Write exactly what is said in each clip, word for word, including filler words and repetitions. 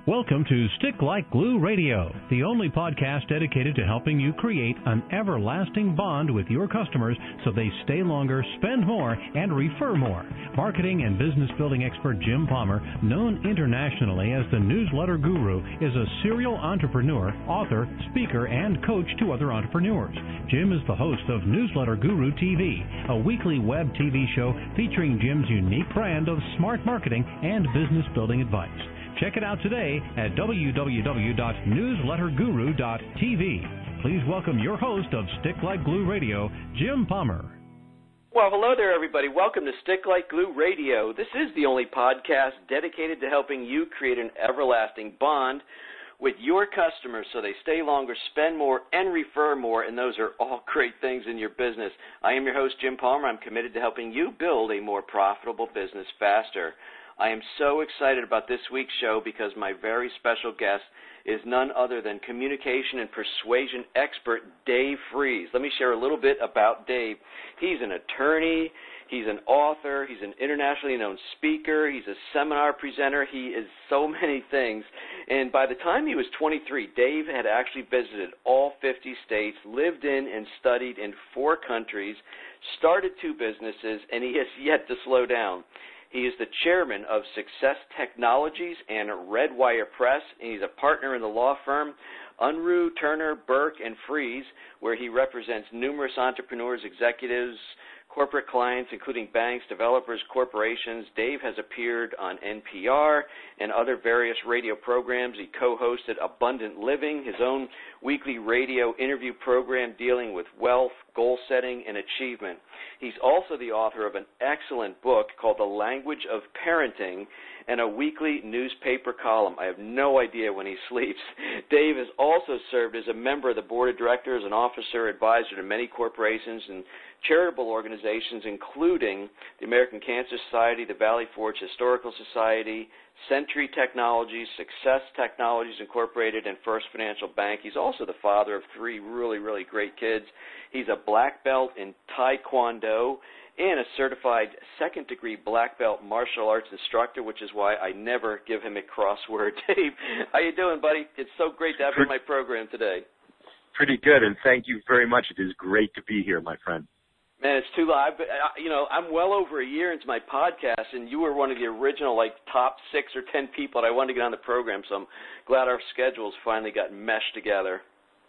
Welcome to Stick Like Glue Radio, the only podcast dedicated to helping you create an everlasting bond with your customers so they stay longer, spend more, and refer more. Marketing and business building expert Jim Palmer, known internationally as the Newsletter Guru, is a serial entrepreneur, author, speaker, and coach to other entrepreneurs. Jim is the host of Newsletter Guru T V, a weekly web T V show featuring Jim's unique brand of smart marketing and business building advice. Check it out today at w w w dot newsletter guru dot t v. Please welcome your host of Stick Like Glue Radio, Jim Palmer. Well, hello there, everybody. Welcome to Stick Like Glue Radio. This is the only podcast dedicated to helping you create an everlasting bond with your customers so they stay longer, spend more, and refer more, and those are all great things in your business. I am your host, Jim Palmer. I'm committed to helping you build a more profitable business faster. I am so excited about this week's show because my very special guest is none other than communication and persuasion expert Dave Fries. Let me share a little bit about Dave. He's an attorney, he's an author, he's an internationally known speaker, he's a seminar presenter, he is so many things. And by the time he was twenty-three, Dave had actually visited all fifty states, lived in and studied in four countries, started two businesses, and he has yet to slow down. He is the chairman of Success Technologies and Redwire Press, and he's a partner in the law firm Unruh, Turner, Burke, and Fries, where he represents numerous entrepreneurs, executives, corporate clients, including banks, developers, corporations. Dave has appeared on N P R and other various radio programs. He co-hosted Abundant Living, his own weekly radio interview program dealing with wealth, goal setting, and achievement. He's also the author of an excellent book called The Language of Parenting and a weekly newspaper column. I have no idea when he sleeps. Dave has also served as a member of the board of directors, an officer, advisor to many corporations and charitable organizations, including the American Cancer Society, the Valley Forge Historical Society, Century Technologies, Success Technologies Incorporated, and First Financial Bank. He's also the father of three really, really great kids. He's a black belt in Taekwondo and a certified second-degree black belt martial arts instructor, which is why I never give him a crossword. Dave, how you doing, buddy? It's so great to have you on my program today. Pretty good, and thank you very much. It is great to be here, my friend. Man, it's too live. You know, I'm well over a year into my podcast, and you were one of the original, like, top six or ten people that I wanted to get on the program, so I'm glad our schedules finally got meshed together.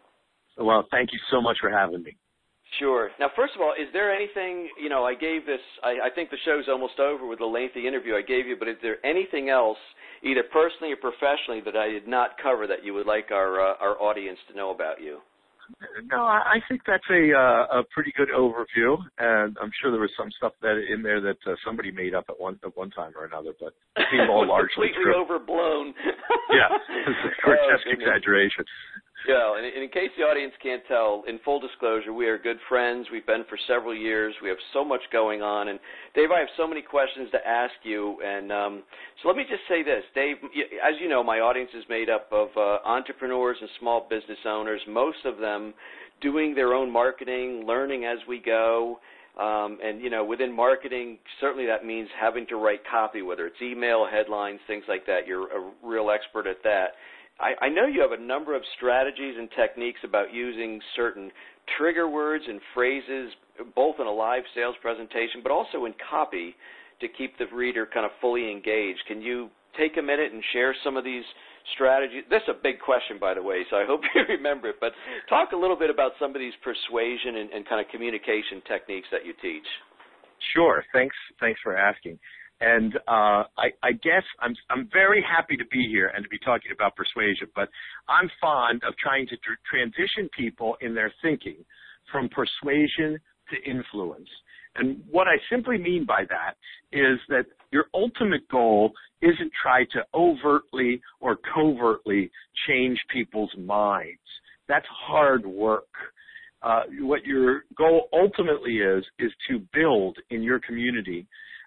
Well, thank you so much for having me. Sure. Now, first of all, is there anything, you know, I gave this, I, I think the show's almost over with the lengthy interview I gave you, but is there anything else, either personally or professionally, that I did not cover that you would like our uh, our audience to know about you? No, I think that's a uh, a pretty good overview, and I'm sure there was some stuff that in there that uh, somebody made up at one at one time or another, but it seemed all largely completely true. overblown. Yeah, it's a grotesque oh, exaggeration. Yeah, and in case the audience can't tell, in full disclosure, we are good friends. We've been for several years. We have so much going on. And, Dave, I have so many questions to ask you. And um, so let me just say this. Dave, as you know, my audience is made up of uh, entrepreneurs and small business owners, most of them doing their own marketing, learning as we go. Um, and, you know, within marketing, certainly that means having to write copy, whether it's email, headlines, things like that. You're a real expert at that. I, I know you have a number of strategies and techniques about using certain trigger words and phrases, both in a live sales presentation, but also in copy to keep the reader kind of fully engaged. Can you take a minute and share some of these strategies? This is a big question, by the way, so I hope you remember it, but talk a little bit about some of these persuasion and, and kind of communication techniques that you teach. Sure. Thanks. Thanks for asking. And uh, I, I guess I'm I'm very happy to be here and to be talking about persuasion, but I'm fond of trying to tr- transition people in their thinking from persuasion to influence. And what I simply mean by that is that your ultimate goal isn't try to overtly or covertly change people's minds. That's hard work. Uh, what your goal ultimately is, is to build in your community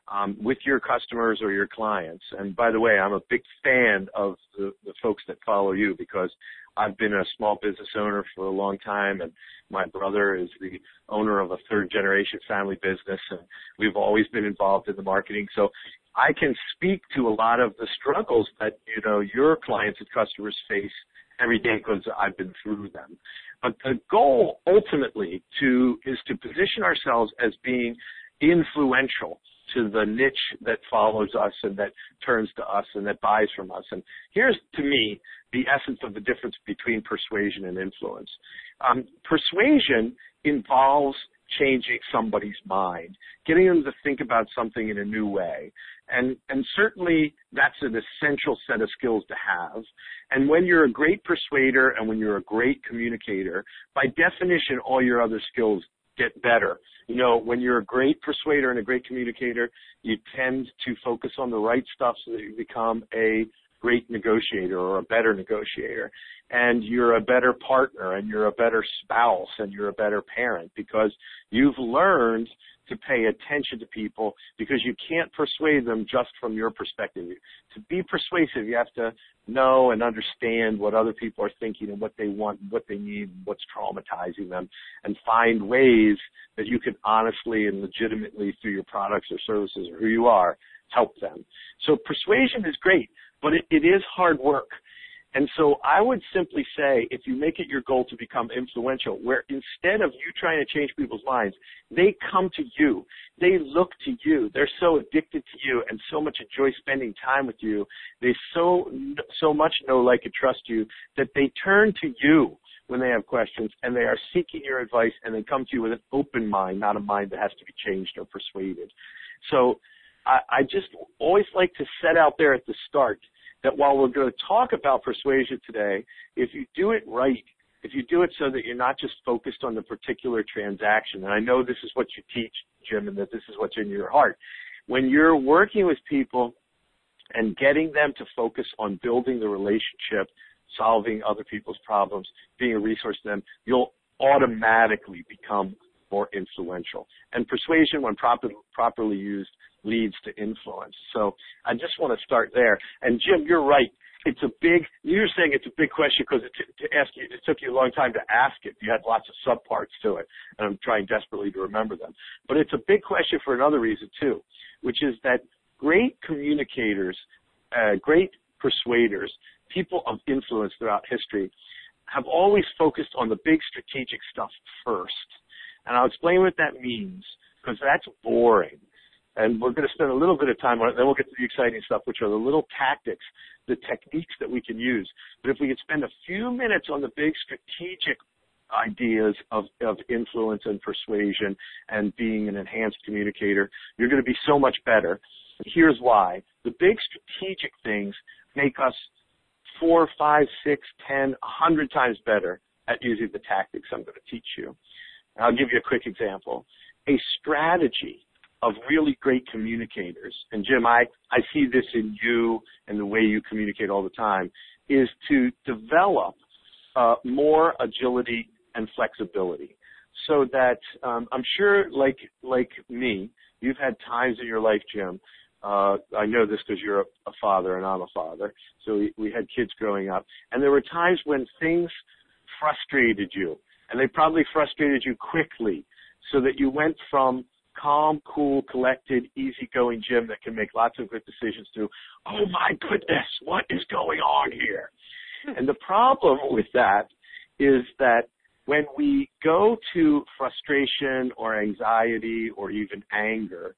um, with your customers or your clients. And by the way, I'm a big fan of the, the folks that follow you because I've been a small business owner for a long time, and my brother is the owner of a third-generation family business, and we've always been involved in the marketing. So I can speak to a lot of the struggles that, you know, your clients and customers face every day because I've been through them. But the goal ultimately to is to position ourselves as being influential to the niche that follows us and that turns to us and that buys from us. And here's, to me, the essence of the difference between persuasion and influence. Um, persuasion involves changing somebody's mind, getting them to think about something in a new way. And, and certainly that's an essential set of skills to have. And when you're a great persuader and when you're a great communicator, by definition, all your other skills get better. You know, when you're a great persuader and a great communicator, you tend to focus on the right stuff so that you become a great negotiator or a better negotiator. And you're a better partner and you're a better spouse and you're a better parent because you've learned to pay attention to people because you can't persuade them just from your perspective. To be persuasive, you have to know and understand what other people are thinking and what they want, what they need, what's traumatizing them, and find ways that you can honestly and legitimately through your products or services or who you are, help them. So persuasion is great, but it, it is hard work. And so I would simply say if you make it your goal to become influential, where instead of you trying to change people's minds, they come to you. They look to you. They're so addicted to you and so much enjoy spending time with you. They so, so much know, like, and trust you that they turn to you when they have questions and they are seeking your advice and they come to you with an open mind, not a mind that has to be changed or persuaded. So I, I just always like to set out there at the start that while we're going to talk about persuasion today, if you do it right, if you do it so that you're not just focused on the particular transaction, and I know this is what you teach, Jim, and that this is what's in your heart. When you're working with people and getting them to focus on building the relationship, solving other people's problems, being a resource to them, you'll automatically become more influential. And persuasion, when proper, properly used, leads to influence. So I just want to start there. And Jim, you're right. It's a big, you're saying it's a big question because it, to ask you, it took you a long time to ask it. You had lots of subparts to it, and I'm trying desperately to remember them. But it's a big question for another reason too, which is that great communicators, uh, great persuaders, people of influence throughout history have always focused on the big strategic stuff first. And I'll explain what that means because that's boring. And we're going to spend a little bit of time on it, then we'll get to the exciting stuff, which are the little tactics, the techniques that we can use. But if we could spend a few minutes on the big strategic ideas of, of influence and persuasion and being an enhanced communicator, you're going to be so much better. Here's why. The big strategic things make us four, five, six, ten, a hundred times better at using the tactics I'm going to teach you. And I'll give you a quick example. A strategy of really great communicators, and Jim, I, I see this in you and the way you communicate all the time, is to develop uh, more agility and flexibility so that um, I'm sure like like me, you've had times in your life, Jim, uh, I know this because you're a, a father and I'm a father, so we, we had kids growing up, and there were times when things frustrated you, and they probably frustrated you quickly so that you went from calm, cool, collected, easygoing Jim that can make lots of good decisions to, oh my goodness, what is going on here? And the problem with that is that when we go to frustration or anxiety or even anger,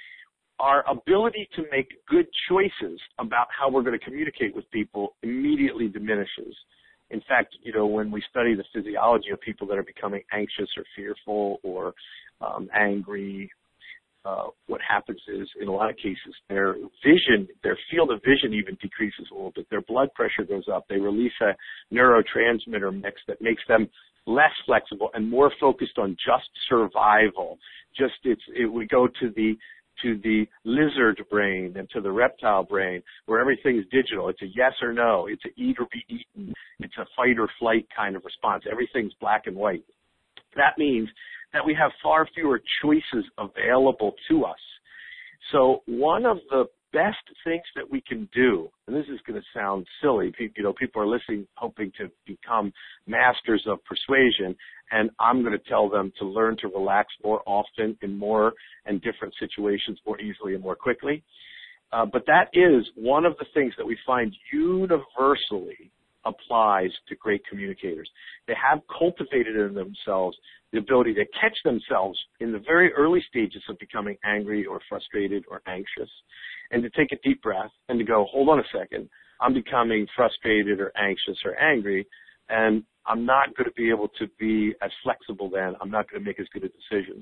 our ability to make good choices about how we're going to communicate with people immediately diminishes. In fact, you know, when we study the physiology of people that are becoming anxious or fearful or um, angry, uh, what happens is, in a lot of cases, their vision, their field of vision even decreases a little bit. Their blood pressure goes up. They release a neurotransmitter mix that makes them less flexible and more focused on just survival. Just it's it, we go to the to the lizard brain and to the reptile brain where everything is digital. It's a yes or no. It's a eat or be eaten. It's a fight or flight kind of response. Everything's black and white. That means that we have far fewer choices available to us. So one of the best things that we can do, and this is going to sound silly, you know, people are listening hoping to become masters of persuasion, and I'm going to tell them to learn to relax more often in more and different situations more easily and more quickly. Uh, but that is one of the things that we find universally applies to great communicators. They have cultivated in themselves the ability to catch themselves in the very early stages of becoming angry or frustrated or anxious, and to take a deep breath and to go, hold on a second, I'm becoming frustrated or anxious or angry, and I'm not going to be able to be as flexible then. I'm not going to make as good of decisions.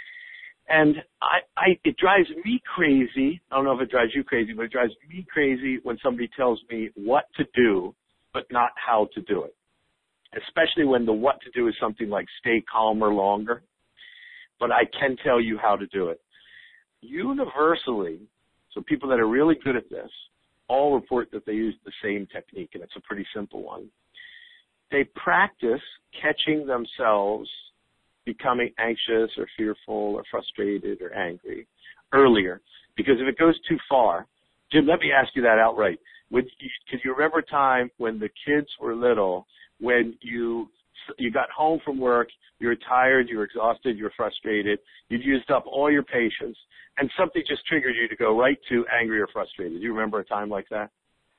And I, I, it drives me crazy. I don't know if it drives you crazy, but it drives me crazy when somebody tells me what to do, but not how to do it, especially when the what to do is something like stay calmer longer, but I can tell you how to do it. Universally, so people that are really good at this all report that they use the same technique, and it's a pretty simple one. They practice catching themselves becoming anxious or fearful or frustrated or angry earlier, because if it goes too far, Jim, let me ask you that outright. Would you, could you remember a time when the kids were little, when you you got home from work, you were tired, you were exhausted, you were frustrated, you'd used up all your patience, and something just triggered you to go right to angry or frustrated? Do you remember a time like that?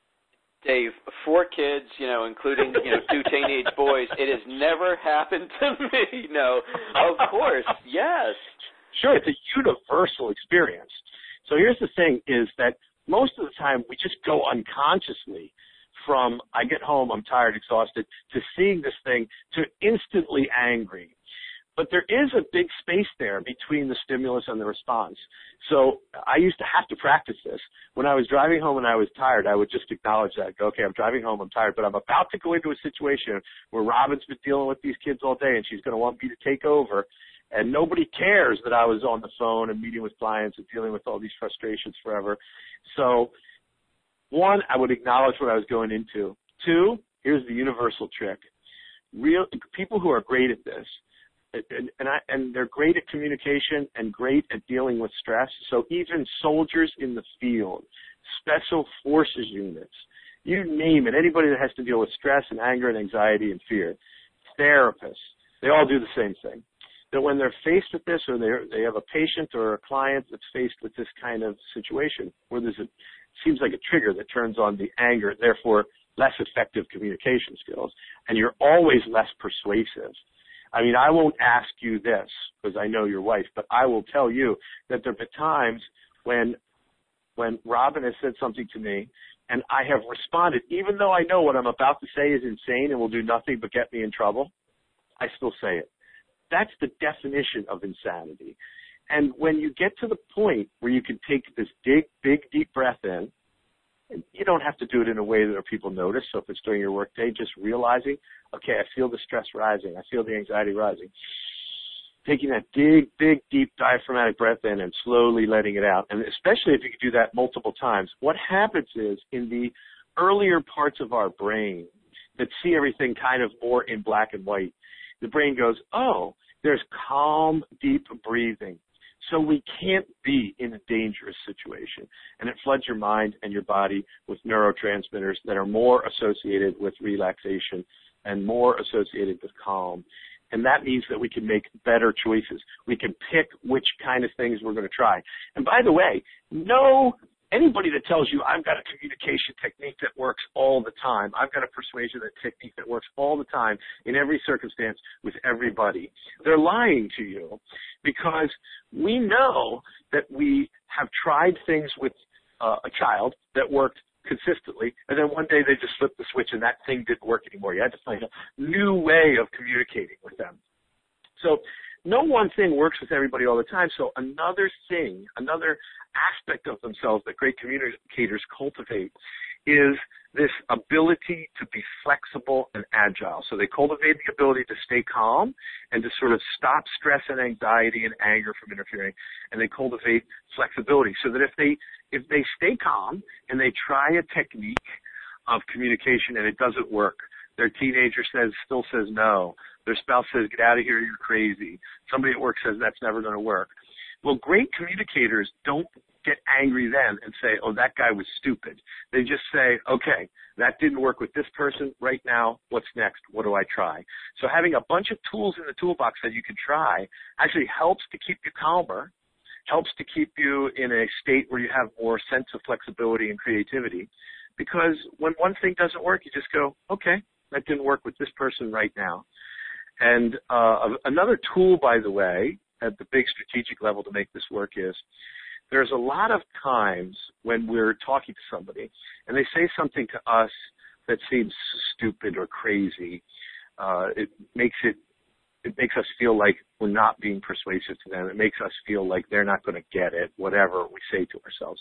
Dave, four kids, you know, including, you know, two teenage boys, it has never happened to me. No, of course, yes. Sure, it's a universal experience. So here's the thing is that most of the time we just go unconsciously from I get home, I'm tired, exhausted, to seeing this thing, to instantly angry. But there is a big space there between the stimulus and the response. So I used to have to practice this. When I was driving home and I was tired, I would just acknowledge that. Go, okay, I'm driving home, I'm tired, but I'm about to go into a situation where Robin's been dealing with these kids all day and she's going to want me to take over. And nobody cares that I was on the phone and meeting with clients and dealing with all these frustrations forever. So, one, I would acknowledge what I was going into. Two, here's the universal trick. Real people who are great at this, and, and, I, and they're great at communication and great at dealing with stress. So even soldiers in the field, special forces units, you name it, anybody that has to deal with stress and anger and anxiety and fear, therapists, they all do the same thing. That when they're faced with this, or they they have a patient or a client that's faced with this kind of situation where there's a seems like a trigger that turns on the anger, therefore less effective communication skills, and you're always less persuasive. I mean, I won't ask you this because I know your wife, but I will tell you that there have been times when when Robin has said something to me and I have responded, even though I know what I'm about to say is insane and will do nothing but get me in trouble, I still say it. That's the definition of insanity. And when you get to the point where you can take this big, big, deep breath in, and you don't have to do it in a way that people notice. So if it's during your workday, just realizing, okay, I feel the stress rising. I feel the anxiety rising. Taking that big, big, deep diaphragmatic breath in and slowly letting it out. And especially if you can do that multiple times, what happens is in the earlier parts of our brain that see everything kind of more in black and white, the brain goes, oh, there's calm, deep breathing. So we can't be in a dangerous situation. And it floods your mind and your body with neurotransmitters that are more associated with relaxation and more associated with calm. And that means that we can make better choices. We can pick which kind of things we're going to try. And by the way, no anybody that tells you I've got a communication technique that works all the time, I've got a persuasion technique that works all the time in every circumstance with everybody, they're lying to you, because we know that we have tried things with uh, a child that worked consistently, and then one day they just flipped the switch and that thing didn't work anymore. You had to find a new way of communicating with them. So no one thing works with everybody all the time. So another thing, another aspect of themselves that great communicators cultivate is this ability to be flexible and agile. So they cultivate the ability to stay calm and to sort of stop stress and anxiety and anger from interfering. And they cultivate flexibility so that if they if they stay calm and they try a technique of communication and it doesn't work, their teenager says still says no, their spouse says get out of here, you're crazy, somebody at work says that's never going to work. Well, great communicators don't get angry then and say, oh, that guy was stupid. They just say, okay, that didn't work with this person right now. What's next? What do I try? So having a bunch of tools in the toolbox that you can try actually helps to keep you calmer, helps to keep you in a state where you have more sense of flexibility and creativity. Because when one thing doesn't work, you just go, okay, that didn't work with this person right now. And uh, another tool, by the way, at the big strategic level to make this work is there's a lot of times when we're talking to somebody and they say something to us that seems stupid or crazy. Uh, it makes it it makes us feel like we're not being persuasive to them. It makes us feel like they're not going to get it, whatever we say to ourselves.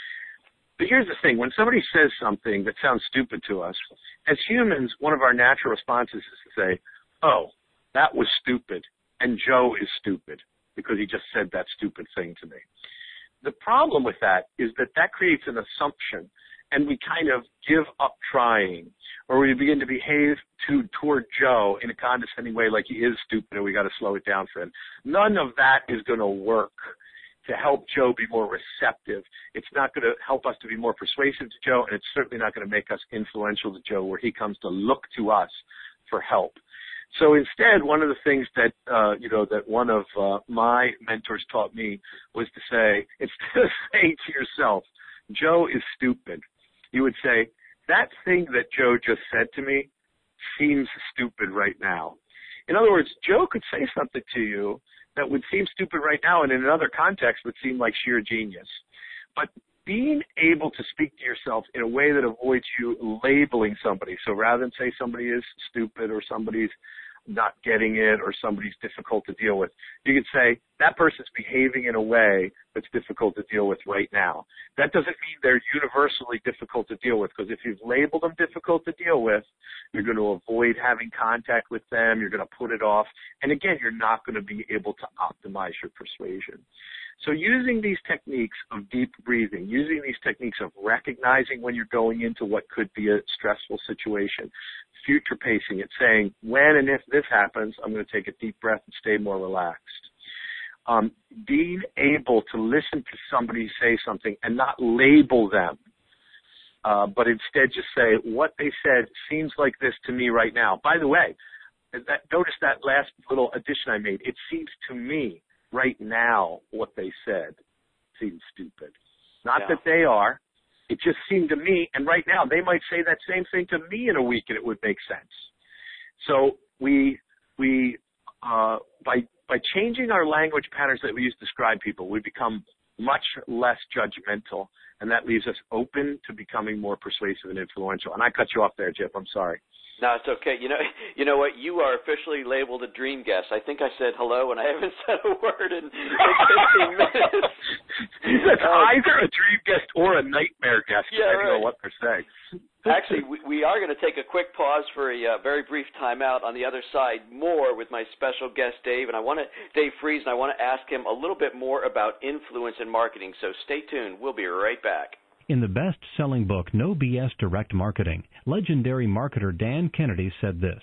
But here's the thing. When somebody says something that sounds stupid to us, as humans, one of our natural responses is to say, oh, that was stupid, and Joe is stupid because he just said that stupid thing to me. The problem with that is that that creates an assumption, and we kind of give up trying, or we begin to behave to, toward Joe in a condescending way like he is stupid and we got to slow it down for him. None of that is going to work to help Joe be more receptive. It's not going to help us to be more persuasive to Joe, and it's certainly not going to make us influential to Joe where he comes to look to us for help. So instead, one of the things that, uh, you know, that one of uh, my mentors taught me was to say, instead of saying to yourself, Joe is stupid, you would say, that thing that Joe just said to me seems stupid right now. In other words, Joe could say something to you that would seem stupid right now and in another context would seem like sheer genius. But being able to speak to yourself in a way that avoids you labeling somebody, so rather than say somebody is stupid or somebody's not getting it or somebody's difficult to deal with, you could say that person's behaving in a way that's difficult to deal with right now. That doesn't mean they're universally difficult to deal with, because if you've labeled them difficult to deal with, you're going to avoid having contact with them, you're going to put it off, and again, you're not going to be able to optimize your persuasion. So using these techniques of deep breathing, using these techniques of recognizing when you're going into what could be a stressful situation, future pacing it, saying when and if this happens, I'm going to take a deep breath and stay more relaxed. Um, being able to listen to somebody say something and not label them, uh, but instead just say what they said seems like this to me right now. By the way, that, notice that last little addition I made. It seems to me right now what they said seems stupid. Not yeah. that they are. It just seemed to me, and right now they might say that same thing to me in a week and it would make sense. So we, we uh, by by changing our language patterns that we use to describe people, we become much less judgmental, and that leaves us open to becoming more persuasive and influential. And I cut you off there, Jip. I'm sorry. No, it's okay. You know, you know what? You are officially labeled a dream guest. I think I said hello, and I haven't said a word in like fifteen minutes. That's um, either a dream guest or a nightmare guest, yeah, depending right. on what they're saying. Actually, we, we are going to take a quick pause for a uh, very brief timeout. On the other side, more with my special guest, Dave, and I want to Dave Fries, and I want to ask him a little bit more about influence in marketing. So stay tuned. We'll be right back. In the best-selling book, No B S Direct Marketing, legendary marketer Dan Kennedy said this: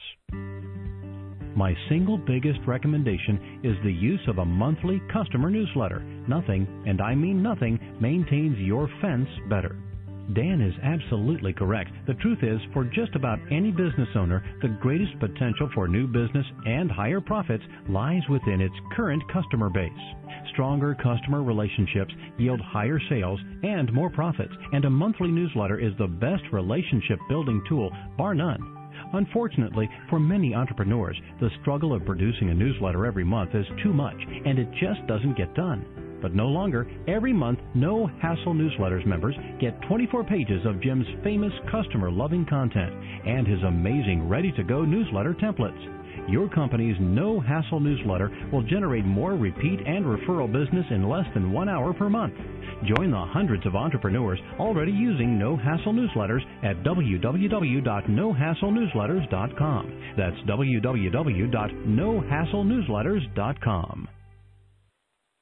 "My single biggest recommendation is the use of a monthly customer newsletter. Nothing, and I mean nothing, maintains your fence better." Dan is absolutely correct. The truth is, for just about any business owner, the greatest potential for new business and higher profits lies within its current customer base. Stronger customer relationships yield higher sales and more profits, and a monthly newsletter is the best relationship-building tool, bar none. Unfortunately, for many entrepreneurs, the struggle of producing a newsletter every month is too much, and it just doesn't get done. But no longer. Every month, No Hassle Newsletters members get twenty-four pages of Jim's famous customer-loving content and his amazing ready-to-go newsletter templates. Your company's No Hassle newsletter will generate more repeat and referral business in less than one hour per month. Join the hundreds of entrepreneurs already using No Hassle Newsletters at w w w dot no hassle newsletters dot com. That's w w w dot no hassle newsletters dot com.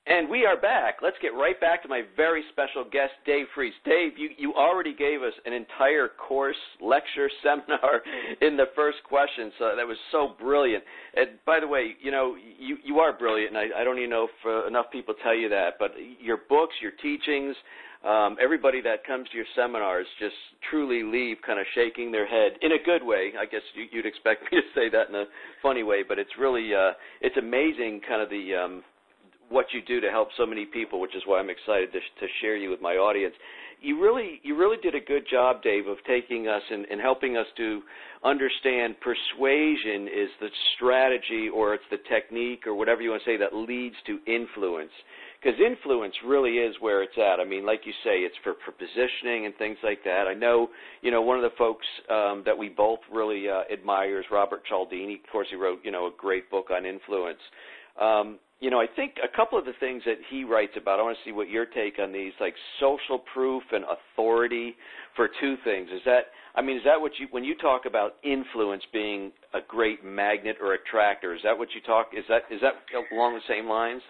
And we are back. Let's get right back to my very special guest, Dave Freese. Dave, you, you already gave us an entire course, lecture, seminar in the first question, so that was so brilliant. And by the way, you know, you, you are brilliant, and I, I don't even know if uh, enough people tell you that, but your books, your teachings, um, everybody that comes to your seminars just truly leave kind of shaking their head in a good way. I guess you, you'd expect me to say that in a funny way, but it's really, uh, it's amazing kind of the um, – what you do to help so many people, which is why I'm excited to, to share you with my audience. You really, you really did a good job, Dave, of taking us and, and helping us to understand persuasion is the strategy or it's the technique or whatever you want to say that leads to influence. Because influence really is where it's at. I mean, like you say, it's for, for positioning and things like that. I know, you know, one of the folks um, that we both really uh, admire is Robert Cialdini. Of course, he wrote, you know, a great book on influence. Um, You know, I think a couple of the things that he writes about, I want to see what your take on these, like social proof and authority for two things. Is that, I mean, is that what you, when you talk about influence being a great magnet or attractor, is that what you talk, is that, is that along the same lines?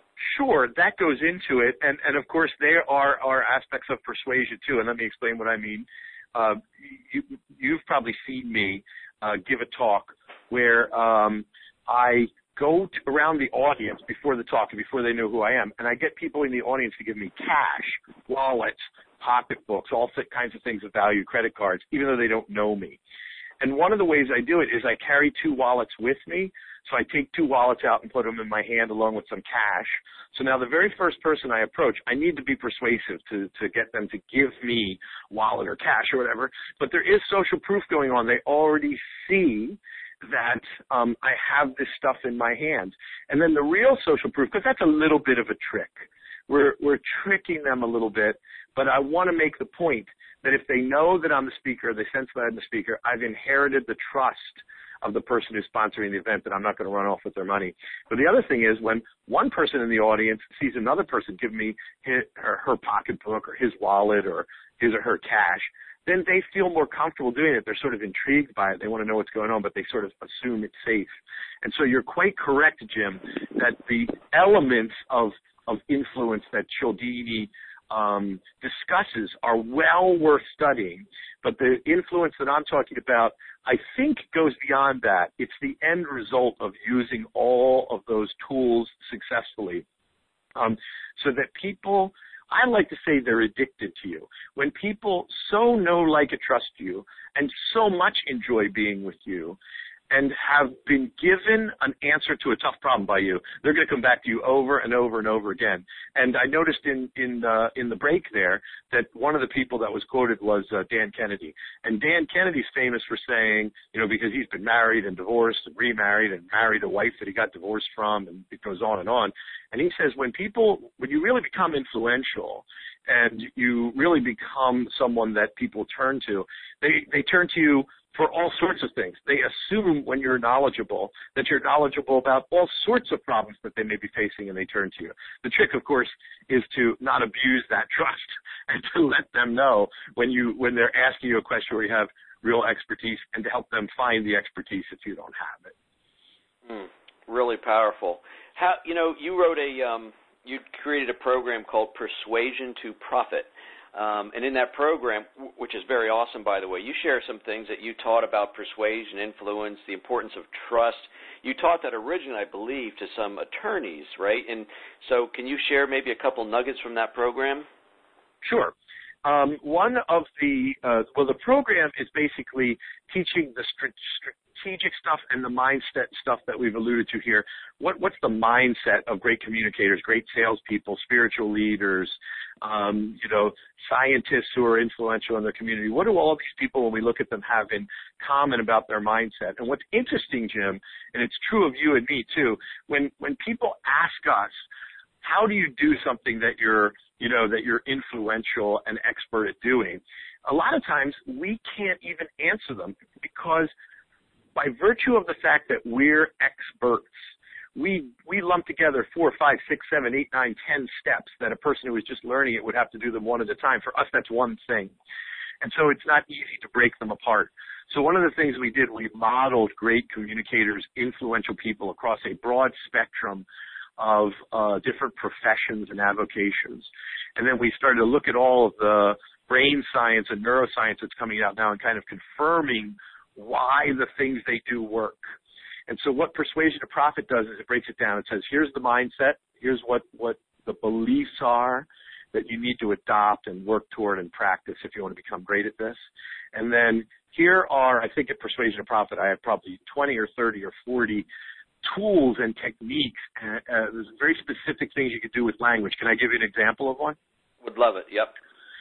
Sure, that goes into it, and, and of course there are, are aspects of persuasion too, and let me explain what I mean. Uh, you, you've probably seen me uh, give a talk where um, I go to, around the audience before the talk and before they know who I am, and I get people in the audience to give me cash, wallets, pocketbooks, all kinds of things of value, credit cards, even though they don't know me. And one of the ways I do it is I carry two wallets with me. So I take two wallets out and put them in my hand along with some cash. So now the very first person I approach, I need to be persuasive to, to get them to give me wallet or cash or whatever. But there is social proof going on. They already see that um, I have this stuff in my hand. And then the real social proof, because that's a little bit of a trick. We're, we're tricking them a little bit, but I want to make the point that if they know that I'm the speaker, they sense that I'm the speaker, I've inherited the trust of the person who's sponsoring the event that I'm not going to run off with their money. But the other thing is when one person in the audience sees another person give me his, or her pocketbook or his wallet or his or her cash, then they feel more comfortable doing it. They're sort of intrigued by it. They want to know what's going on, but they sort of assume it's safe. And so you're quite correct, Jim, that the elements of, of influence that Cialdini um, discusses are well worth studying. But the influence that I'm talking about, I think, goes beyond that. It's the end result of using all of those tools successfully um, so that people – I like to say they're addicted to you. When people so know, like, and trust you and so much enjoy being with you and have been given an answer to a tough problem by you, they're going to come back to you over and over and over again. And I noticed in in uh, in the break there that one of the people that was quoted was uh, Dan Kennedy. And Dan Kennedy's famous for saying, you know, because he's been married and divorced and remarried and married a wife that he got divorced from, and it goes on and on. And he says when people, when you really become influential and you really become someone that people turn to, they, they turn to you for all sorts of things. They assume when you're knowledgeable that you're knowledgeable about all sorts of problems that they may be facing, and they turn to you. The trick, of course, is to not abuse that trust and to let them know when you when they're asking you a question where you have real expertise, and to help them find the expertise if you don't have it. Mm, really powerful. How you know you wrote a um, you created a program called Persuasion to Profit. Um, and in that program, which is very awesome, by the way, you share some things that you taught about persuasion, influence, the importance of trust. You taught that originally, I believe, to some attorneys, right? And so can you share maybe a couple nuggets from that program? Sure. Um, one of the, uh, well, the program is basically teaching the st- strategic stuff and the mindset stuff that we've alluded to here. What, what's the mindset of great communicators, great salespeople, spiritual leaders, um, you know, scientists who are influential in the community? What do all of these people, when we look at them, have in common about their mindset? And what's interesting, Jim, and it's true of you and me too, when, when people ask us, how do you do something that you're, you know, that you're influential and expert at doing? A lot of times we can't even answer them because by virtue of the fact that we're experts, we we lump together four, five, six, seven, eight, nine, ten steps that a person who is just learning it would have to do them one at a time. For us, that's one thing. And so it's not easy to break them apart. So one of the things we did, we modeled great communicators, influential people across a broad spectrum of uh, different professions and avocations. And then we started to look at all of the brain science and neuroscience that's coming out now and kind of confirming why the things they do work. And so what Persuasion to Profit does is it breaks it down. It says, here's the mindset, here's what, what the beliefs are that you need to adopt and work toward and practice if you want to become great at this. And then here are, I think at Persuasion to Profit, I have probably twenty or thirty or forty tools and techniques. Uh, uh, there's very specific things you could do with language. Can I give you an example of one? Would love it, yep.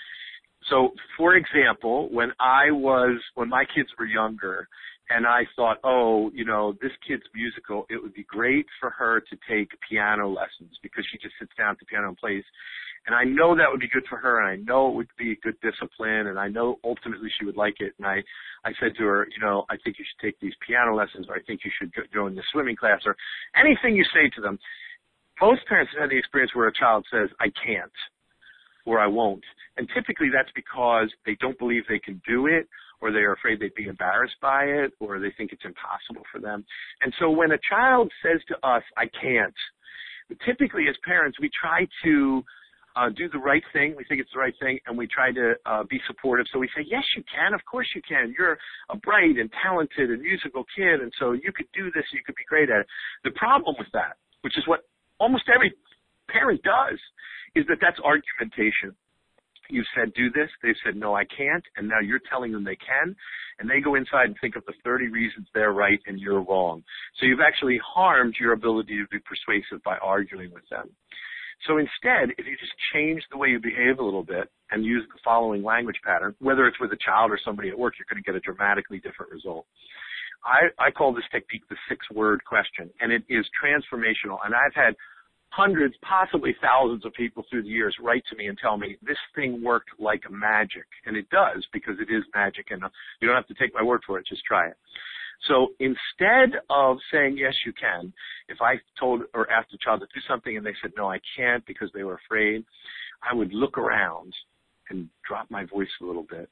So, for example, when I was, when my kids were younger, and I thought, oh, you know, this kid's musical, it would be great for her to take piano lessons because she just sits down at the piano and plays. And I know that would be good for her, and I know it would be good discipline, and I know ultimately she would like it. And I, I said to her, you know, I think you should take these piano lessons, or I think you should go, go in the swimming class, or anything you say to them. Most parents have had the experience where a child says, I can't, or I won't. And typically that's because they don't believe they can do it, or they're afraid they'd be embarrassed by it, or they think it's impossible for them. And so when a child says to us, I can't, typically as parents we try to uh, do the right thing. We think it's the right thing, and we try to uh, be supportive. So we say, yes, you can. Of course you can. You're a bright and talented and musical kid, and so you could do this. You could be great at it. The problem with that, which is what almost every parent does, is that that's argumentation. You said do this, they've said no, I can't, and now you're telling them they can, and they go inside and think of the thirty reasons they're right and you're wrong. So you've actually harmed your ability to be persuasive by arguing with them. So instead, if you just change the way you behave a little bit and use the following language pattern, whether it's with a child or somebody at work, you're going to get a dramatically different result. I, I call this technique the six-word question, and it is transformational, and I've had hundreds, possibly thousands of people through the years write to me and tell me this thing worked like magic. And it does, because it is magic, and you don't have to take my word for it, just try it. So instead of saying, yes, you can, if I told or asked a child to do something and they said, no, I can't because they were afraid, I would look around and drop my voice a little bit,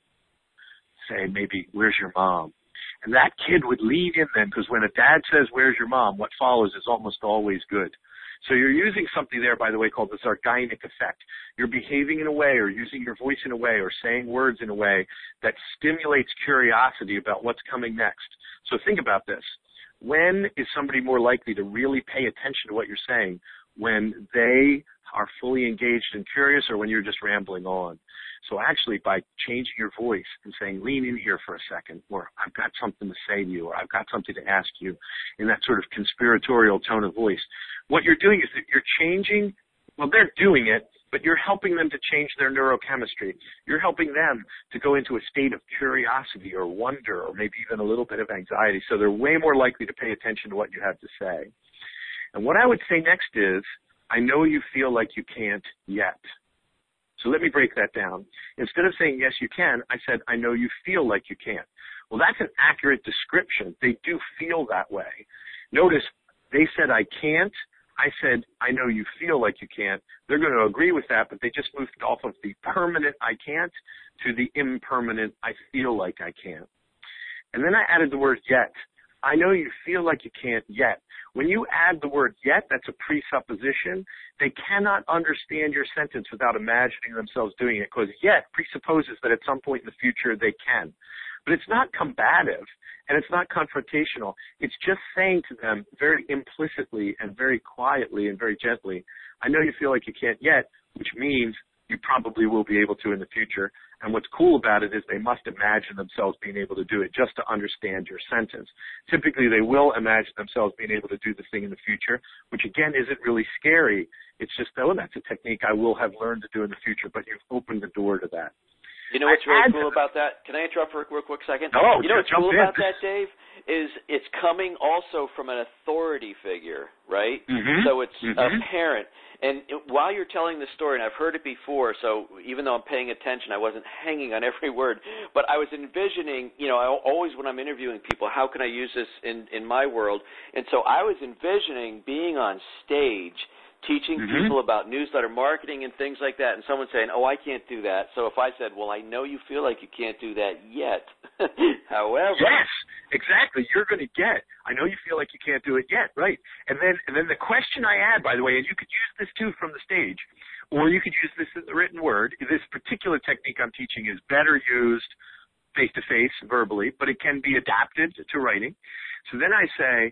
say maybe, where's your mom? And that kid would lean in then, because when a dad says, where's your mom, what follows is almost always good. So you're using something there, by the way, called the Zeigarnik effect. You're behaving in a way or using your voice in a way or saying words in a way that stimulates curiosity about what's coming next. So think about this. When is somebody more likely to really pay attention to what you're saying? When they are fully engaged and curious, or when you're just rambling on? So actually, by changing your voice and saying, lean in here for a second, or I've got something to say to you, or I've got something to ask you, in that sort of conspiratorial tone of voice, what you're doing is that you're changing, well, they're doing it, but you're helping them to change their neurochemistry. You're helping them to go into a state of curiosity or wonder, or maybe even a little bit of anxiety, so they're way more likely to pay attention to what you have to say. And what I would say next is, I know you feel like you can't yet. So let me break that down. Instead of saying, yes, you can, I said, I know you feel like you can't. Well, that's an accurate description. They do feel that way. Notice they said, I can't. I said, I know you feel like you can't. They're going to agree with that, but they just moved off of the permanent I can't to the impermanent I feel like I can't. And then I added the word yet. I know you feel like you can't yet. When you add the word yet, that's a presupposition. They cannot understand your sentence without imagining themselves doing it, because yet presupposes that at some point in the future they can. But it's not combative, and it's not confrontational. It's just saying to them very implicitly and very quietly and very gently, I know you feel like you can't yet, which means you probably will be able to in the future. And what's cool about it is they must imagine themselves being able to do it just to understand your sentence. Typically, they will imagine themselves being able to do the thing in the future, which, again, isn't really scary. It's just, oh, that's a technique I will have learned to do in the future, but you've opened the door to that. You know what's really cool about that? Can I interrupt for a real quick second? Oh, you know what's cool in. about that, Dave, is it's coming also from an authority figure, right? Mm-hmm. So it's mm-hmm. a parent. And it, while you're telling the story, and I've heard it before, so even though I'm paying attention, I wasn't hanging on every word, but I was envisioning, you know, I always when I'm interviewing people, how can I use this in, in my world? And so I was envisioning being on stage teaching mm-hmm. people about newsletter marketing and things like that, and someone saying, oh, I can't do that. So if I said, well, I know you feel like you can't do that yet. However. Yes, exactly. You're going to get, I know you feel like you can't do it yet, right? And then, and then the question I add, by the way, and you could use this too from the stage, or you could use this in the written word. This particular technique I'm teaching is better used face-to-face, verbally, but it can be adapted to writing. So then I say,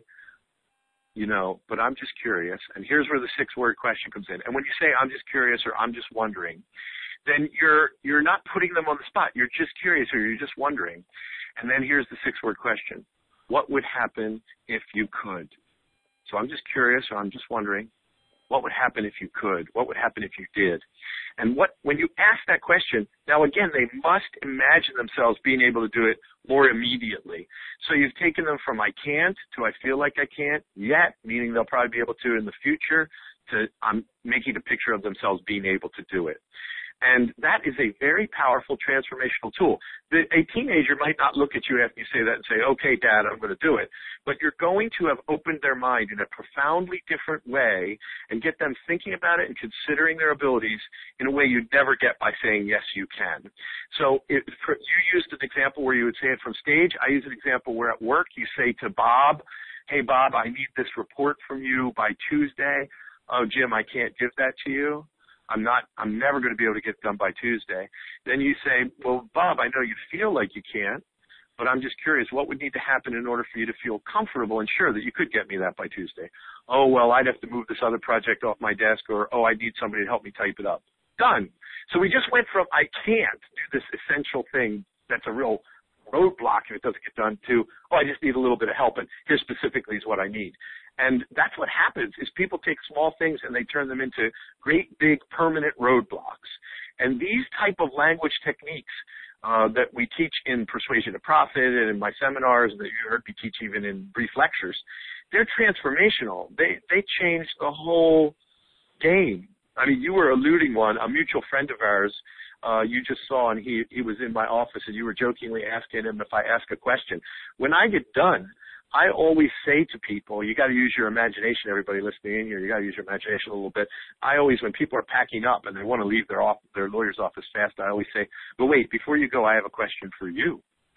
you know, but I'm just curious, and here's where the six-word question comes in. And when you say I'm just curious or I'm just wondering, then you're you're not putting them on the spot. You're just curious or you're just wondering. And then here's the six-word question. What would happen if you could? So I'm just curious or I'm just wondering. What would happen if you could? What would happen if you did? And what when you ask that question, now again, they must imagine themselves being able to do it more immediately. So you've taken them from I can't to I feel like I can't yet, meaning they'll probably be able to in the future, to I'm making a picture of themselves being able to do it. And that is a very powerful transformational tool. The, a teenager might not look at you after you say that and say, okay, Dad, I'm going to do it. But you're going to have opened their mind in a profoundly different way and get them thinking about it and considering their abilities in a way you'd never get by saying, yes, you can. So it, for, you used an example where you would say it from stage. I use an example where at work you say to Bob, hey, Bob, I need this report from you by Tuesday. Oh, Jim, I can't give that to you. I'm not, I'm never going to be able to get it done by Tuesday. Then you say, well, Bob, I know you feel like you can't, but I'm just curious, what would need to happen in order for you to feel comfortable and sure that you could get me that by Tuesday? Oh, well, I'd have to move this other project off my desk, or, oh, I need somebody to help me type it up. Done. So we just went from I can't do this essential thing that's a real roadblock if it doesn't get done to, oh, I just need a little bit of help, and here specifically is what I need. And that's what happens is people take small things and they turn them into great, big, permanent roadblocks. And these type of language techniques uh, that we teach in Persuasion to Profit and in my seminars, and that you heard me teach even in brief lectures, they're transformational. They they change the whole game. I mean, you were alluding one, a mutual friend of ours, uh, you just saw, and he, he was in my office, and you were jokingly asking him if I ask a question. When I get done, I always say to people, you got to use your imagination, everybody listening in here, you got to use your imagination a little bit. I always, when people are packing up and they want to leave their off, their lawyer's office fast, I always say, but wait, before you go, I have a question for you.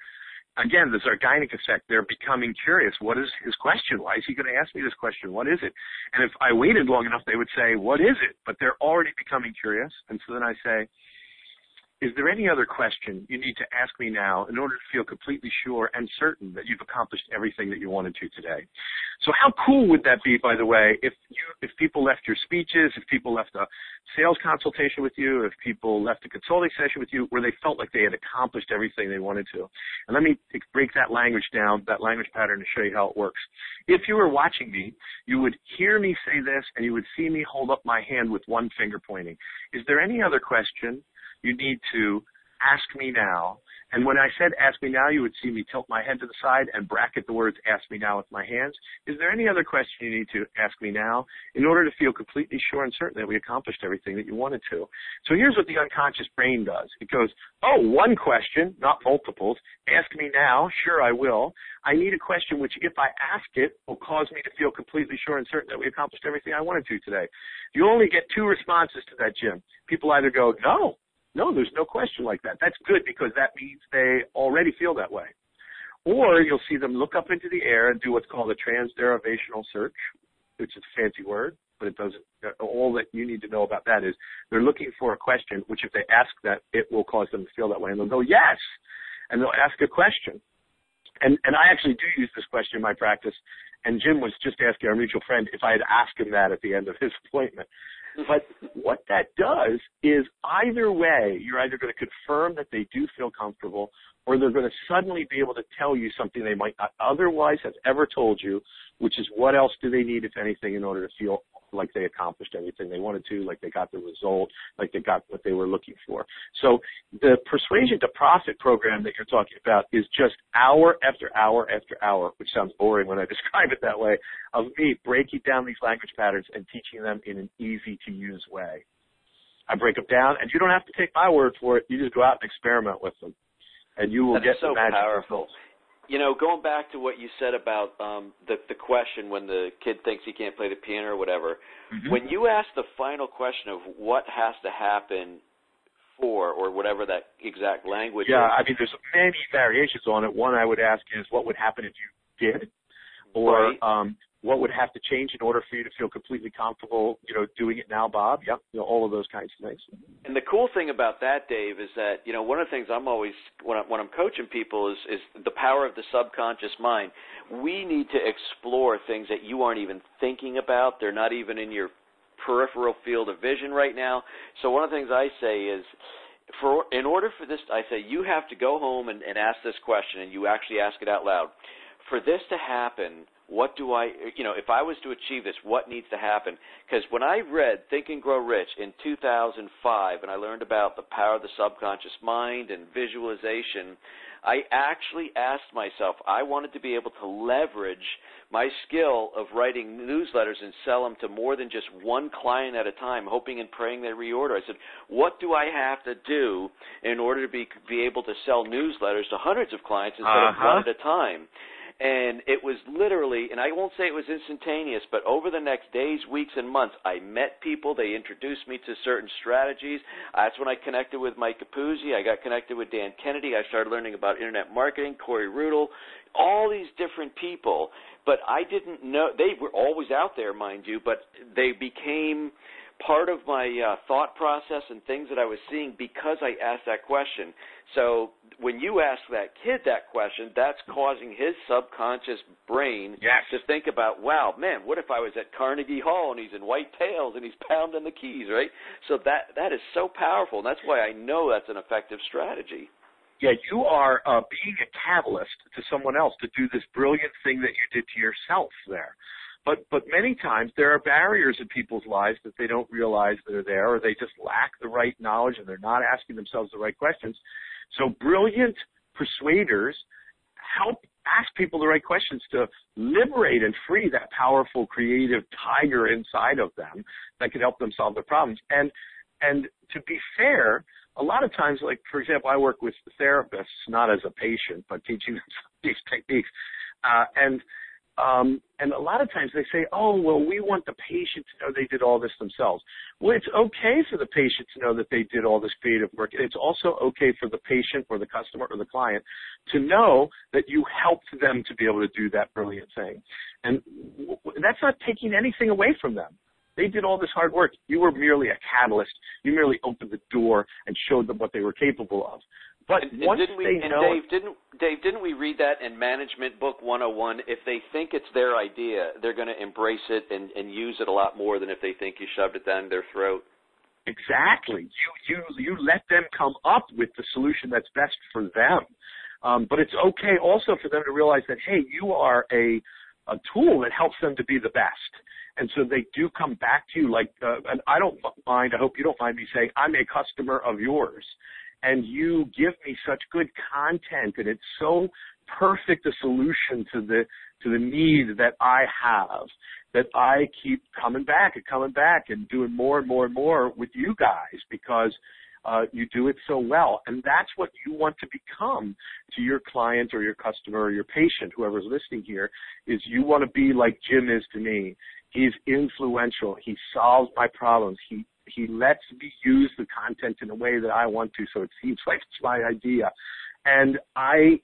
Again, the Zeigarnik effect, they're becoming curious. What is his question? Why is he going to ask me this question? What is it? And if I waited long enough, they would say, what is it? But they're already becoming curious. And so then I say, is there any other question you need to ask me now in order to feel completely sure and certain that you've accomplished everything that you wanted to today? So how cool would that be, by the way, if you, if people left your speeches, if people left a sales consultation with you, if people left a consulting session with you where they felt like they had accomplished everything they wanted to? And let me break that language down, that language pattern, to show you how it works. If you were watching me, you would hear me say this and you would see me hold up my hand with one finger pointing. Is there any other question you need to ask me now? And when I said ask me now, you would see me tilt my head to the side and bracket the words ask me now with my hands. Is there any other question you need to ask me now in order to feel completely sure and certain that we accomplished everything that you wanted to? So here's what the unconscious brain does. It goes, oh, one question, not multiples. Ask me now. Sure, I will. I need a question which, if I ask it, will cause me to feel completely sure and certain that we accomplished everything I wanted to today. You only get two responses to that, Jim. People either go, no. No, there's no question like that. That's good because that means they already feel that way. Or you'll see them look up into the air and do what's called a transderivational search, which is a fancy word, but it doesn't. All that you need to know about that is they're looking for a question, which if they ask that, it will cause them to feel that way. And they'll go, yes, and they'll ask a question. And, and I actually do use this question in my practice, and Jim was just asking our mutual friend if I had asked him that at the end of his appointment. But what that does is either way, you're either going to confirm that they do feel comfortable, or they're going to suddenly be able to tell you something they might not otherwise have ever told you, which is what else do they need, if anything, in order to feel like they accomplished everything they wanted to, like they got the result, like they got what they were looking for. So the Persuasion to Profit program that you're talking about is just hour after hour after hour, which sounds boring when I describe it that way, of me breaking down these language patterns and teaching them in an easy-to-use way. I break them down, and you don't have to take my word for it. You just go out and experiment with them, and you will That's get so the magic powerful. results. You know, going back to what you said about um, the, the question when the kid thinks he can't play the piano or whatever, mm-hmm. when you ask the final question of what has to happen for, or whatever that exact language yeah, is. I mean, there's many variations on it. One I would ask is, what would happen if you did? Or right. um, what would have to change in order for you to feel completely comfortable, you know, doing it now, Bob? Yep, you know, all of those kinds of things. And the cool thing about that, Dave, is that, you know, one of the things I'm always, when, I, when I'm coaching people is, is the power of the subconscious mind. We need to explore things that you aren't even thinking about. They're not even in your peripheral field of vision right now. So one of the things I say is, for in order for this, I say you have to go home and, and ask this question, and you actually ask it out loud. For this to happen, what do I, you know, if I was to achieve this, what needs to happen? Because when I read Think and Grow Rich in two thousand five, and I learned about the power of the subconscious mind and visualization, I actually asked myself, I wanted to be able to leverage my skill of writing newsletters and sell them to more than just one client at a time, hoping and praying they reorder. I said, what do I have to do in order to be, be able to sell newsletters to hundreds of clients instead uh-huh. of one at a time? And it was literally, and I won't say it was instantaneous, but over the next days, weeks, and months, I met people. They introduced me to certain strategies. That's when I connected with Mike Capuzzi. I got connected with Dan Kennedy. I started learning about internet marketing, Corey Rudel, all these different people. But I didn't know, they were always out there, mind you, but they became part of my uh, thought process and things that I was seeing because I asked that question. So when you ask that kid that question, that's causing his subconscious brain yes. to think about, wow, man, what if I was at Carnegie Hall and he's in white tails and he's pounding the keys, right? So that that is so powerful, and that's why I know that's an effective strategy. Yeah, you are uh, being a catalyst to someone else to do this brilliant thing that you did to yourself there. But but many times there are barriers in people's lives that they don't realize that are there, or they just lack the right knowledge and they're not asking themselves the right questions. So brilliant persuaders help ask people the right questions to liberate and free that powerful creative tiger inside of them that can help them solve their problems. And and to be fair, a lot of times, like, for example, I work with therapists, not as a patient, but teaching them these techniques. Uh, and Um, and a lot of times they say, oh, well, we want the patient to know they did all this themselves. Well, it's okay for the patient to know that they did all this creative work. It's also okay for the patient or the customer or the client to know that you helped them to be able to do that brilliant thing. And that's not taking anything away from them. They did all this hard work. You were merely a catalyst. You merely opened the door and showed them what they were capable of. But and, once and didn't we, they and know, Dave, didn't Dave, didn't we read that in Management Book one oh one? If they think it's their idea, they're going to embrace it and, and use it a lot more than if they think you shoved it down their throat. Exactly. You you you let them come up with the solution that's best for them. Um, but it's okay also for them to realize that, hey, you are a a tool that helps them to be the best. And so they do come back to you like, uh, and I don't mind, I hope you don't mind me saying, I'm a customer of yours. And you give me such good content, and it's so perfect a solution to the to the need that I have, that I keep coming back and coming back and doing more and more and more with you guys because uh, you do it so well. And that's what you want to become to your client or your customer or your patient, whoever's listening here, is you want to be like Jim is to me. He's influential. He solves my problems. He He lets me use the content in a way that I want to, so it seems like it's my idea. And I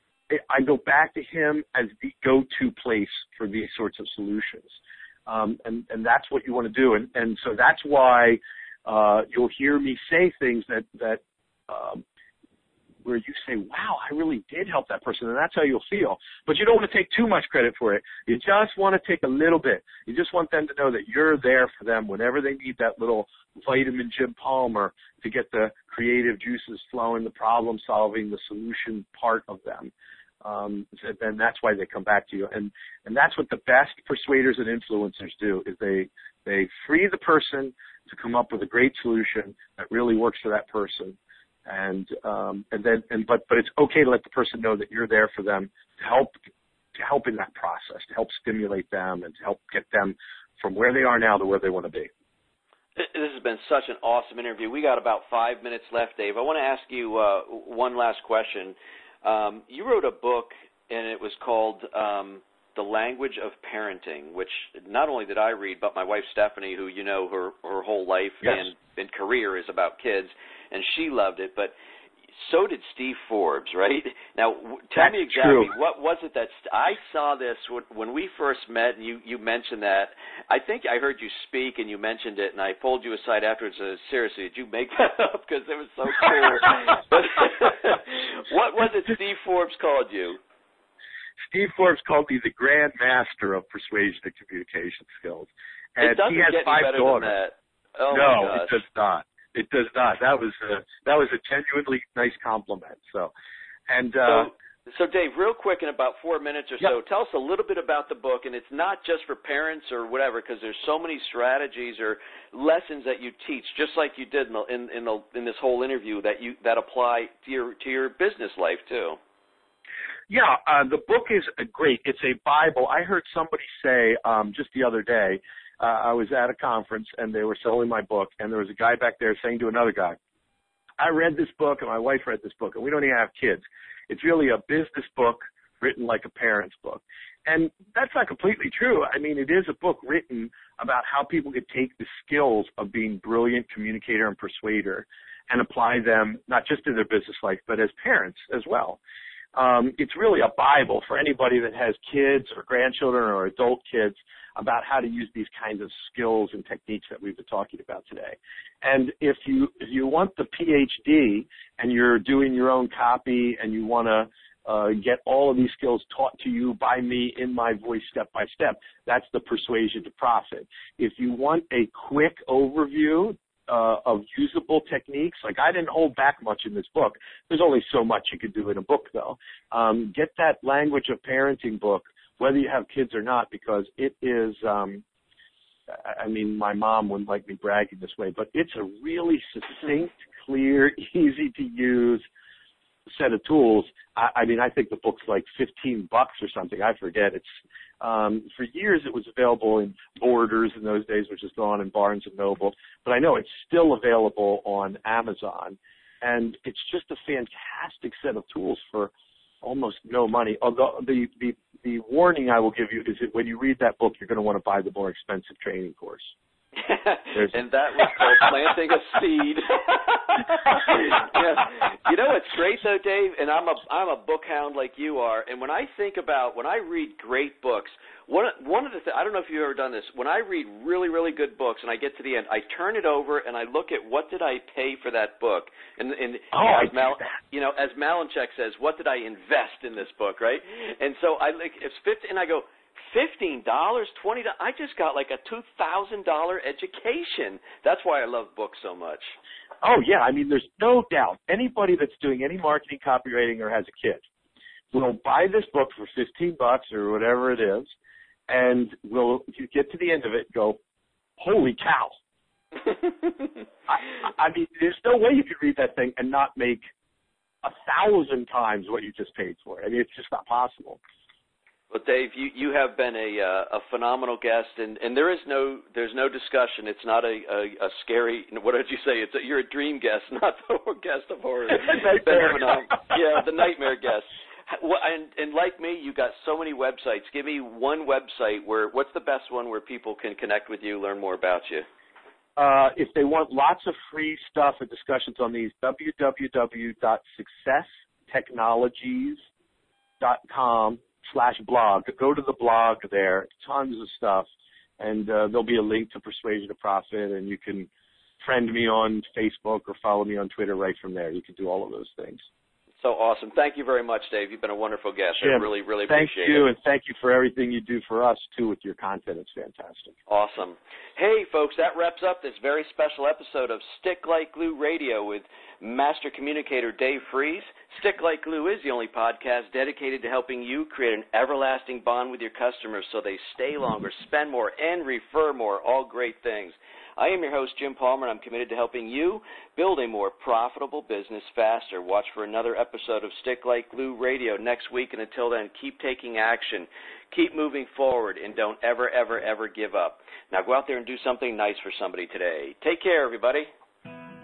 I go back to him as the go-to place for these sorts of solutions. Um, and, and that's what you want to do. And, and so that's why uh, you'll hear me say things that, that um, where you say, wow, I really did help that person, and that's how you'll feel. But you don't want to take too much credit for it. You just want to take a little bit. You just want them to know that you're there for them whenever they need that little vitamin Jim Palmer to get the creative juices flowing, the problem solving, the solution part of them. Um, and that's why they come back to you. And, and that's what the best persuaders and influencers do, is they, they free the person to come up with a great solution that really works for that person. And um, and then and but but it's okay to let the person know that you're there for them to help to help in that process, to help stimulate them and to help get them from where they are now to where they want to be. This has been such an awesome interview. We got about five minutes left, Dave. I want to ask you uh, one last question. Um, you wrote a book, and it was called um, The Language of Parenting, which not only did I read, but my wife Stephanie, who you know her, her whole life yes. and, and career is about kids, and she loved it. But so did Steve Forbes, right? Now, tell That's me exactly, true. what was it that st- I saw this when we first met, and you, you mentioned that. I think I heard you speak, and you mentioned it, and I pulled you aside afterwards and said, seriously, did you make that up? Because it was so cool. But what was it Steve Forbes called you? Steve Forbes called me the grand master of persuasion and communication skills. And it doesn't he has get five any better daughters. than that. Oh, no, my gosh. it does not. It does not. That was a, that was a genuinely nice compliment. So, and uh, so, so Dave, real quick, in about four minutes or yep. so, tell us a little bit about the book. And it's not just for parents or whatever, because there's so many strategies or lessons that you teach, just like you did in the, in, in, the, in this whole interview, that you that apply to your to your business life too. Yeah, uh, the book is great. It's a Bible. I heard somebody say um, just the other day. Uh, I was at a conference, and they were selling my book, and there was a guy back there saying to another guy, I read this book, and my wife read this book, and we don't even have kids. It's really a business book written like a parent's book. And that's not completely true. I mean, it is a book written about how people could take the skills of being brilliant communicator and persuader and apply them not just in their business life, but as parents as well. Um, it's really a Bible for anybody that has kids or grandchildren or adult kids about how to use these kinds of skills and techniques that we've been talking about today. And if you if you want the P H D and you're doing your own copy and you want to uh, get all of these skills taught to you by me in my voice step by step, that's the Persuasion to Profit. If you want a quick overview Uh, of usable techniques. Like, I didn't hold back much in this book. There's only so much you could do in a book, though. Um, get that Language of Parenting book, whether you have kids or not, because it is, um, I mean, my mom wouldn't like me bragging this way, but it's a really succinct, clear, easy to use set of tools. I, I mean, I think the book's like fifteen bucks or something. I forget. It's um, for years it was available in Borders in those days, which is gone, in Barnes and Noble. But I know it's still available on Amazon, and it's just a fantastic set of tools for almost no money. Although the the the warning I will give you is that when you read that book, you're going to want to buy the more expensive training course. And that was called planting a seed. Yeah. You know what's great though, Dave? And I'm a I'm a book hound like you are. And when I think about when I read great books, one one of the th- I don't know if you've ever done this. When I read really really good books and I get to the end, I turn it over and I look at what did I pay for that book. And, and oh, as Mal, you know, as Malinchek says, what did I invest in this book, right? And so I like it's fifty, and I go. Fifteen dollars, twenty dollars. I just got like a two thousand dollar education. That's why I love books so much. Oh yeah, I mean, there's no doubt anybody that's doing any marketing, copywriting, or has a kid will buy this book for fifteen bucks or whatever it is, and will you get to the end of it and go, holy cow! I, I mean, there's no way you could read that thing and not make a thousand times what you just paid for it. I mean, it's just not possible. Well, Dave, you, you have been a uh, a phenomenal guest, and, and there is no there's no discussion. It's not a, a, a scary. What did you say? It's a, you're a dream guest, not the guest of horror. Nightmare. Yeah, the nightmare guest. Well, and, and like me, you got so many websites. Give me one website where what's the best one where people can connect with you, learn more about you. Uh, if they want lots of free stuff and discussions on these, w w w dot success technologies dot com slash blog. Go to the blog there, tons of stuff, and uh, there'll be a link to Persuasion to Profit, and you can friend me on Facebook or follow me on Twitter right from there. You can do all of those things. So awesome. Thank you very much, Dave. You've been a wonderful guest. Jim, I really, really thank appreciate you, it. and thank you for everything you do for us, too, with your content. It's fantastic. Awesome. Hey, folks, that wraps up this very special episode of Stick Like Glue Radio with Master Communicator Dave Fries. Stick Like Glue is the only podcast dedicated to helping you create an everlasting bond with your customers so they stay longer, spend more, and refer more. All great things. I am your host, Jim Palmer, and I'm committed to helping you build a more profitable business faster. Watch for another episode of Stick Like Glue Radio next week, and until then, keep taking action, keep moving forward, and don't ever, ever, ever give up. Now go out there and do something nice for somebody today. Take care, everybody.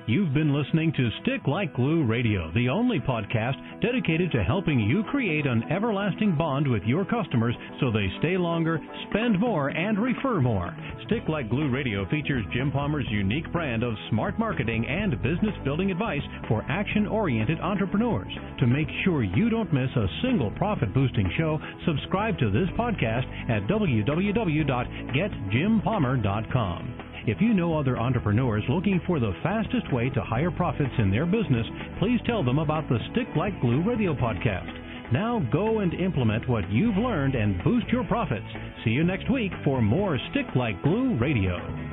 You've been listening to Stick Like Glue Radio, the only podcast dedicated to helping you create an everlasting bond with your customers so they stay longer, spend more, and refer more. Stick Like Glue Radio features Jim Palmer's unique brand of smart marketing and business building advice for action-oriented entrepreneurs. To make sure you don't miss a single profit-boosting show, subscribe to this podcast at w w w dot get jim palmer dot com. If you know other entrepreneurs looking for the fastest way to higher profits in their business, please tell them about the Stick Like Glue Radio podcast. Now go and implement what you've learned and boost your profits. See you next week for more Stick Like Glue Radio.